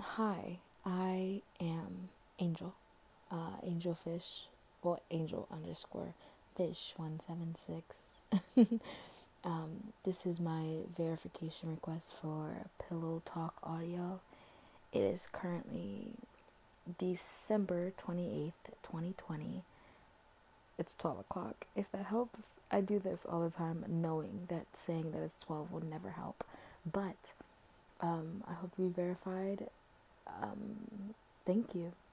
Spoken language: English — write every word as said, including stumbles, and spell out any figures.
Hi, I am Angel, uh, Angel Fish, or Angel underscore Fish one seven six. um, this is my verification request for Pillow Talk Audio. It is currently December twenty-eighth, twenty twenty. It's twelve o'clock, if that helps. I do this all the time knowing that saying that it's twelve will never help. But um, I hope to be verified. Um, thank you.